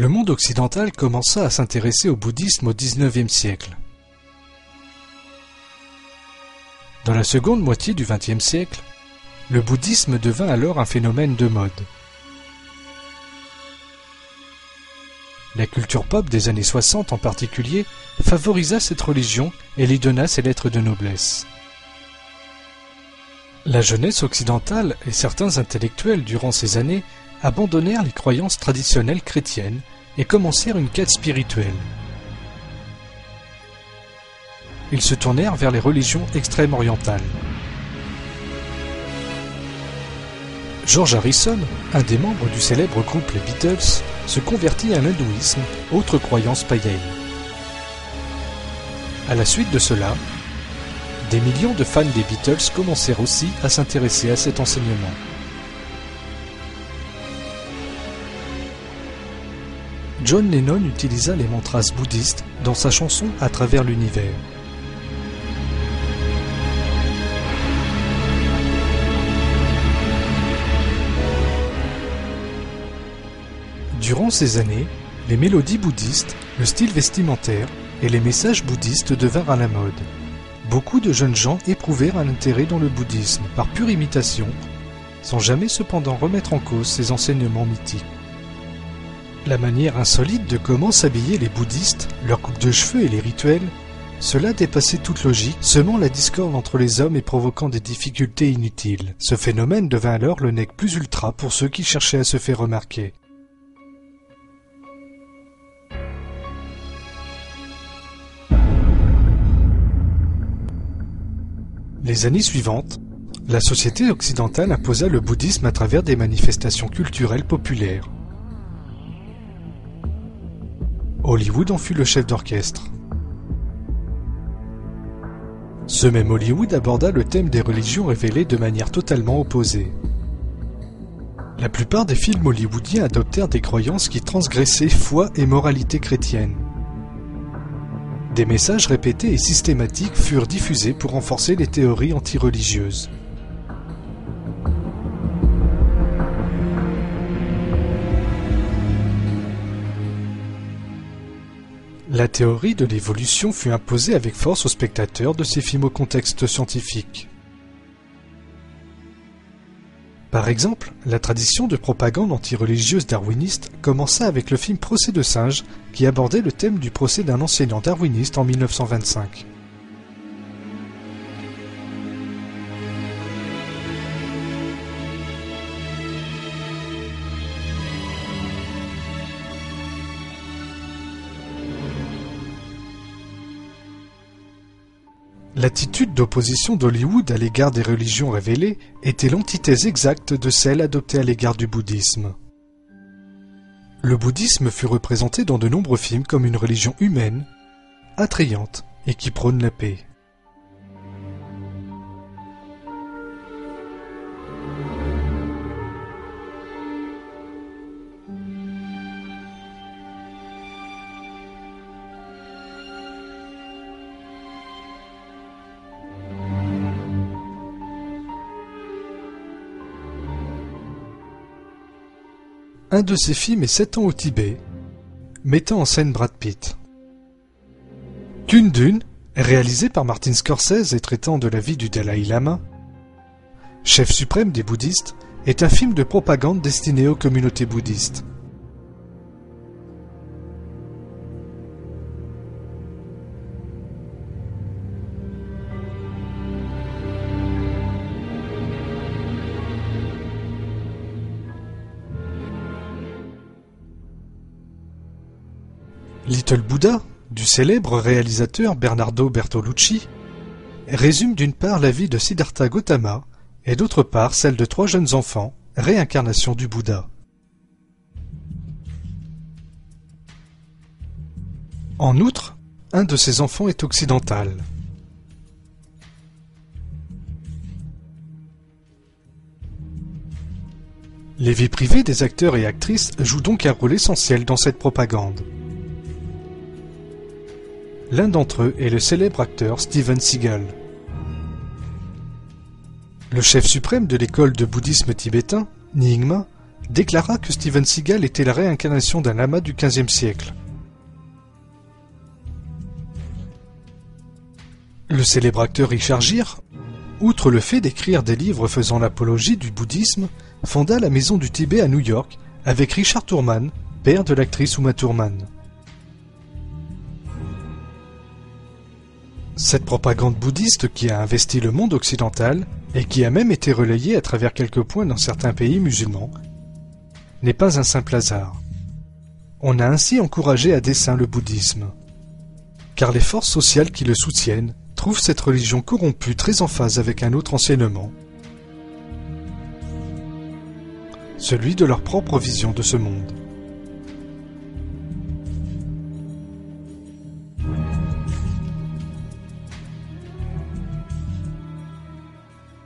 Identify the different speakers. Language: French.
Speaker 1: Le monde occidental commença à s'intéresser au bouddhisme au XIXe siècle. Dans la seconde moitié du XXe siècle, le bouddhisme devint alors un phénomène de mode. La culture pop des années 60 en particulier favorisa cette religion et lui donna ses lettres de noblesse. La jeunesse occidentale et certains intellectuels durant ces années abandonnèrent les croyances traditionnelles chrétiennes et commencèrent une quête spirituelle. Ils se tournèrent vers les religions extrême-orientales. George Harrison, un des membres du célèbre groupe les Beatles, se convertit à l'hindouisme, autre croyance païenne. À la suite de cela, des millions de fans des Beatles commencèrent aussi à s'intéresser à cet enseignement. John Lennon utilisa les mantras bouddhistes dans sa chanson À travers l'univers. Durant ces années, les mélodies bouddhistes, le style vestimentaire et les messages bouddhistes devinrent à la mode. Beaucoup de jeunes gens éprouvèrent un intérêt dans le bouddhisme par pure imitation, sans jamais cependant remettre en cause ses enseignements mythiques. La manière insolite de comment s'habillaient les bouddhistes, leur coupe de cheveux et les rituels, cela dépassait toute logique, semant la discorde entre les hommes et provoquant des difficultés inutiles. Ce phénomène devint alors le nec plus ultra pour ceux qui cherchaient à se faire remarquer. Les années suivantes, la société occidentale imposa le bouddhisme à travers des manifestations culturelles populaires. Hollywood en fut le chef d'orchestre. Ce même Hollywood aborda le thème des religions révélées de manière totalement opposée. La plupart des films hollywoodiens adoptèrent des croyances qui transgressaient foi et moralité chrétienne. Des messages répétés et systématiques furent diffusés pour renforcer les théories anti-religieuses. La théorie de l'évolution fut imposée avec force aux spectateurs de ces films au contexte scientifique. Par exemple, la tradition de propagande anti-religieuse darwiniste commença avec le film Procès de singe qui abordait le thème du procès d'un enseignant darwiniste en 1925. L'attitude d'opposition d'Hollywood à l'égard des religions révélées était l'antithèse exacte de celle adoptée à l'égard du bouddhisme. Le bouddhisme fut représenté dans de nombreux films comme une religion humaine, attrayante et qui prône la paix. Un de ces films est 7 ans au Tibet, mettant en scène Brad Pitt. Kundun, réalisé par Martin Scorsese et traitant de la vie du Dalai Lama, chef suprême des bouddhistes, est un film de propagande destiné aux communautés bouddhistes. Little Buddha, du célèbre réalisateur Bernardo Bertolucci, résume d'une part la vie de Siddhartha Gautama et d'autre part celle de 3 jeunes enfants, réincarnation du Bouddha. En outre, un de ces enfants est occidental. Les vies privées des acteurs et actrices jouent donc un rôle essentiel dans cette propagande. L'un d'entre eux est le célèbre acteur Steven Seagal. Le chef suprême de l'école de bouddhisme tibétain, Nyingma, déclara que Steven Seagal était la réincarnation d'un lama du XVe siècle. Le célèbre acteur Richard Gere, outre le fait d'écrire des livres faisant l'apologie du bouddhisme, fonda la Maison du Tibet à New York avec Richard Turman, père de l'actrice Uma Thurman. Cette propagande bouddhiste qui a investi le monde occidental et qui a même été relayée à travers quelques points dans certains pays musulmans n'est pas un simple hasard. On a ainsi encouragé à dessein le bouddhisme, car les forces sociales qui le soutiennent trouvent cette religion corrompue très en phase avec un autre enseignement, celui de leur propre vision de ce monde.